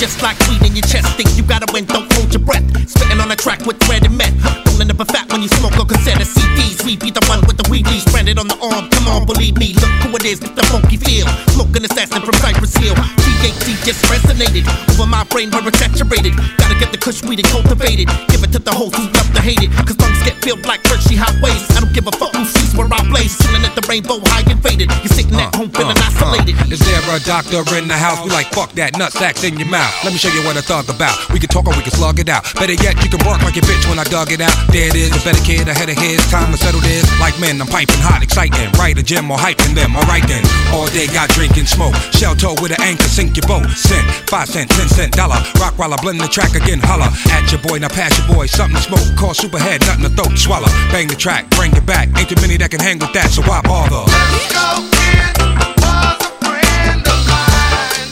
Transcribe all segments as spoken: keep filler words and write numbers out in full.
just like weed in your chest. Think you gotta win, don't hold your breath. Spitting on the track with red and meth. Rolling up a fat when you smoke on cassette or C Ds. We be the one with the wheelies branded on the arm. Come on, believe me, look who it is with the funky feel. Smoking assassin from Cypress Hill. T H C just resonated over my brain where it's saturated. Gotta get the kush weed and cultivate it. Give it to the hoes who love to hate it. Cause lungs get filled like Hershey highways. I don't give a fuck who sees where I blaze. Chilling at the rainbow high and faded. You're sitting at home feeling uh, isolated. Uh, is there a doctor in the house? We like fuck that nut sacks in your mouth. Let me show you what I thought about. We can talk or we can slug it out. Better yet, you can bark like a bitch when I dug it out. There it is, a better kid ahead of his. Time to settle this. Like men, I'm piping hot, exciting. Right a gym or hyping them. Alright then. All day got drinking smoke. Shell toe with an anchor, sink your boat. Cent, five cent, ten cent, dollar. Rock while I blend the track again. Holla at your boy, now pass your boy. Something to smoke. Call Superhead, nothing to throat. Swallow. Bang the track, bring it back. Ain't too many that can hang with that, so why bother? Let's go, kid. Was a friend of mine.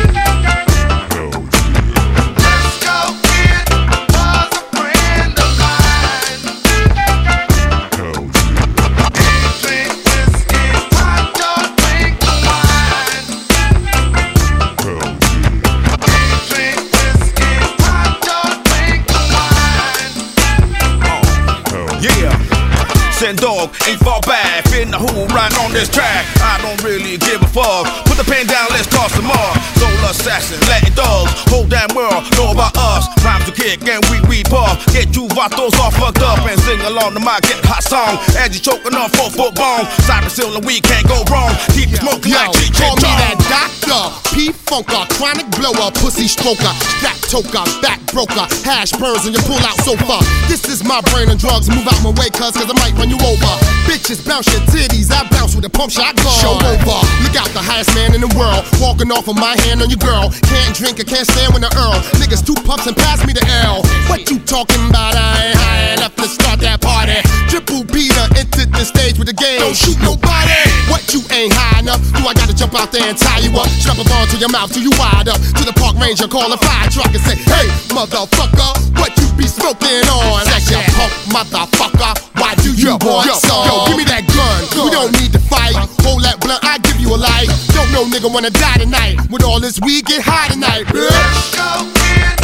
Let's go, kid. Was a friend of mine. He drink whiskey, I don't drink wine. He drink whiskey, I don't drink wine. Yeah. Send dog, ain't fall back. Finna who right on this track. I don't really give a fuck. Put the pen down, let's toss some more. Soul assassin, Latin dogs. Whole damn world know about us. Rhymes to kick and we we puff. Get you vatos all fucked up and sing along to my get hot song. As you choking on four foot bone. Cypress Hill and we can't go wrong. Keep it smoking like G J. Call me that doctor, P-Funker, chronic blower, pussy stroker, strap toker, back broker, hash burns and you pull out sofa. This is my brain on drugs. Move out my way, cuz, cause I might run you over. Bitches bounce your titties, I bounce with a pump shotgun. Show over, look out, the highest man in the world. Walking off of my hand on your girl. Can't drink, I can't stand when the Earl. Niggas two puffs and pass me the L. What you talking about? I ain't high enough to start that party. Triple Peter entered the stage with the game. Don't shoot nobody. What, you ain't high enough? Do I gotta jump out there and tie you up? Strap a ball to your mouth till you wide up. To the park ranger, call a fire truck and say, hey, motherfucker, what you be smoking on? That's your punk motherfucker. Why do you want some? Yo, give me that gun. We don't need to fight. Hold that blunt, I give you a light. Don't know nigga wanna die tonight. With all this weed, get high tonight, bitch. Let's go, kid.